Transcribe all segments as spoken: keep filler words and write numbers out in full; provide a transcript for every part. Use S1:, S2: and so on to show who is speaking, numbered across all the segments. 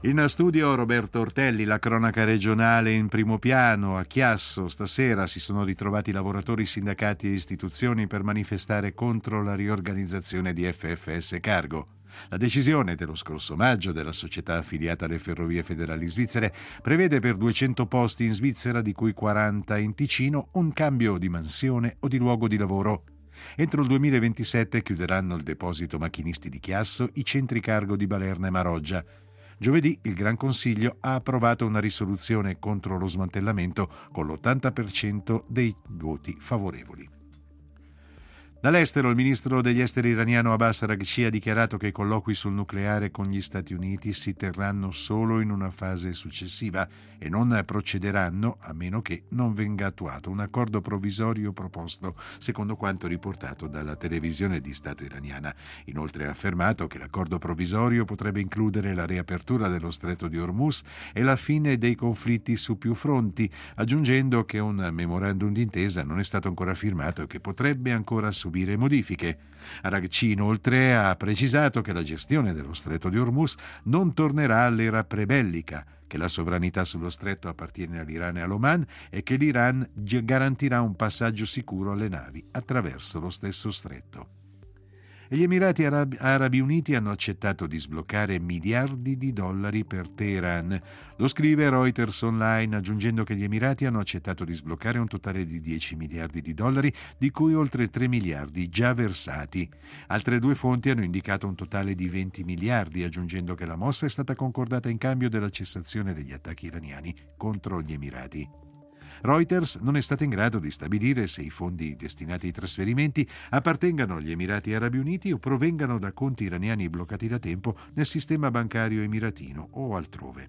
S1: In studio Roberto Ortelli, la cronaca regionale in primo piano. A Chiasso stasera si sono ritrovati lavoratori, sindacati e istituzioni per manifestare contro la riorganizzazione di F F S Cargo. La decisione dello scorso maggio della società affiliata alle Ferrovie Federali Svizzere prevede per duecento posti in Svizzera, di cui quaranta in Ticino, un cambio di mansione o di luogo di lavoro. Entro il duemilaventisette chiuderanno il deposito macchinisti di Chiasso, i centri cargo di Balerna e Maroggia. Giovedì il Gran Consiglio ha approvato una risoluzione contro lo smantellamento con l'ottanta per cento dei voti favorevoli. Dall'estero, il ministro degli esteri iraniano Abbas Araghchi ha dichiarato che i colloqui sul nucleare con gli Stati Uniti si terranno solo in una fase successiva e non procederanno a meno che non venga attuato un accordo provvisorio proposto, secondo quanto riportato dalla televisione di Stato iraniana. Inoltre ha affermato che l'accordo provvisorio potrebbe includere la riapertura dello stretto di Hormuz e la fine dei conflitti su più fronti, aggiungendo che un memorandum d'intesa non è stato ancora firmato e che potrebbe ancora subire modifiche. Araghchi inoltre ha precisato che la gestione dello stretto di Hormuz non tornerà all'era prebellica, che la sovranità sullo stretto appartiene all'Iran e all'Oman e che l'Iran garantirà un passaggio sicuro alle navi attraverso lo stesso stretto. E gli Emirati Arabi, Arabi Uniti hanno accettato di sbloccare miliardi di dollari per Teheran. Lo scrive Reuters Online, aggiungendo che gli Emirati hanno accettato di sbloccare un totale di dieci miliardi di dollari, di cui oltre tre miliardi già versati. Altre due fonti hanno indicato un totale di venti miliardi, aggiungendo che la mossa è stata concordata in cambio della cessazione degli attacchi iraniani contro gli Emirati. Reuters non è stata in grado di stabilire se i fondi destinati ai trasferimenti appartengano agli Emirati Arabi Uniti o provengano da conti iraniani bloccati da tempo nel sistema bancario emiratino o altrove.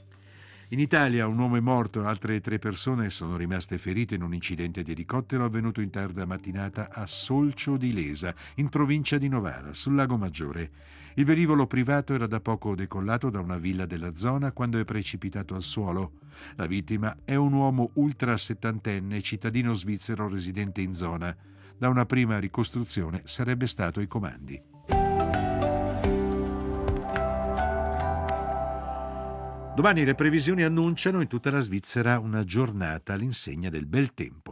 S1: In Italia un uomo è morto e altre tre persone sono rimaste ferite in un incidente di elicottero avvenuto in tarda mattinata a Solcio di Lesa, in provincia di Novara, sul Lago Maggiore. Il velivolo privato era da poco decollato da una villa della zona quando è precipitato al suolo. La vittima è un uomo ultra settantenne, cittadino svizzero residente in zona. Da una prima ricostruzione sarebbe stato ai comandi. Domani le previsioni annunciano in tutta la Svizzera una giornata all'insegna del bel tempo.